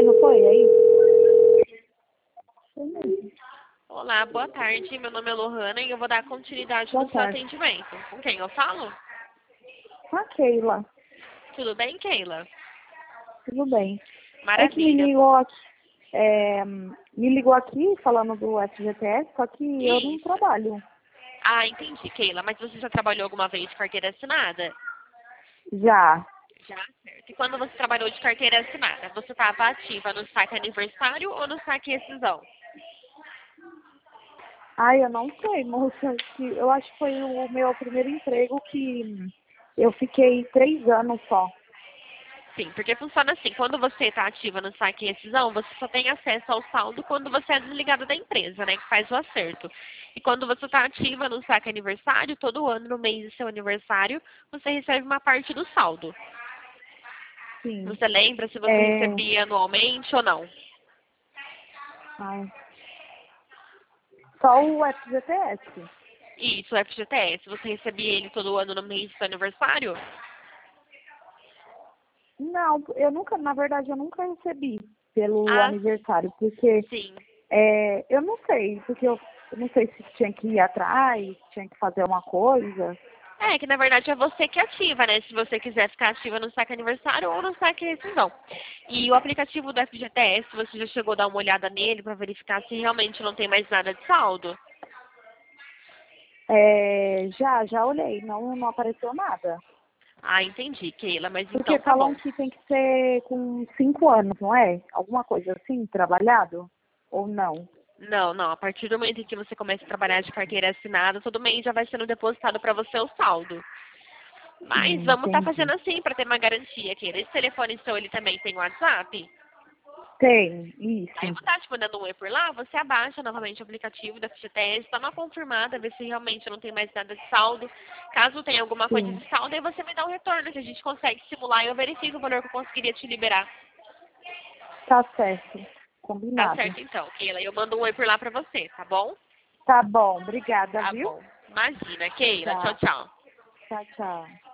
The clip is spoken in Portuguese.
foi, não foi? É isso? Foi mesmo. Olá, boa tarde. Meu nome é Lohana e eu vou dar continuidade Boa no seu tarde. atendimento. Com quem eu falo? A Keila, Tudo bem, Keila? tudo bem. É que Maravilha. me ligou aqui falando do FGTS, só que eu não Isso. trabalho. Ah, entendi, Keila. Mas você já trabalhou alguma vez de carteira assinada? Já. Já, certo. E quando você trabalhou de carteira assinada, você estava ativa no saque aniversário ou no saque rescisão? Ai, eu não sei, moça. Eu acho que foi o meu primeiro emprego que eu fiquei 3 anos só. Sim, porque funciona assim. Quando você está ativa no saque e rescisão, você só tem acesso ao saldo quando você é desligado da empresa, né? Que faz o acerto. E quando você está ativa no saque aniversário, todo ano, no mês do seu aniversário, você recebe uma parte do saldo. Sim. Você lembra se você É... recebia anualmente ou não? Ai. Só o FGTS. Isso, o FGTS. Você recebia ele todo ano no mês do seu aniversário? Não, na verdade, eu nunca recebi pelo Ah, aniversário, porque sim. eu não sei, porque eu não sei se tinha que ir atrás, tinha que fazer uma coisa. É, que na verdade é você que ativa, né? Se você quiser ficar ativa no saque aniversário ou no saque rescisão. E o aplicativo do FGTS, você já chegou a dar uma olhada nele para verificar se realmente não tem mais nada de saldo? Já olhei, não apareceu nada. Ah, entendi, Keila, mas Porque então tá falam bom. que tem que ser com 5 anos, não é? Alguma coisa assim, trabalhado? Ou não? Não, não. A partir do momento em que você começa a trabalhar de carteira assinada, todo mês já vai sendo depositado para você o saldo. Mas vamos estar fazendo Entendi. assim para ter uma garantia, Keila. Esse telefone seu, ele também tem WhatsApp? Tem, Aí eu isso. vou estar te mandando um oi por lá, você abaixa novamente o aplicativo da FGTS, dá uma confirmada, vê se realmente não tem mais nada de saldo. Caso tenha alguma coisa Sim. de saldo, aí você me dá um retorno, que a gente consegue simular e eu verifico o valor que eu conseguiria te liberar. Tá certo. Tá Combinado. certo então, Keila. Eu mando um oi por lá pra você, tá bom? Tá bom, obrigada, Tá viu? bom. Imagina, Keila. Tchau, Tchau, tchau. tchau, tchau.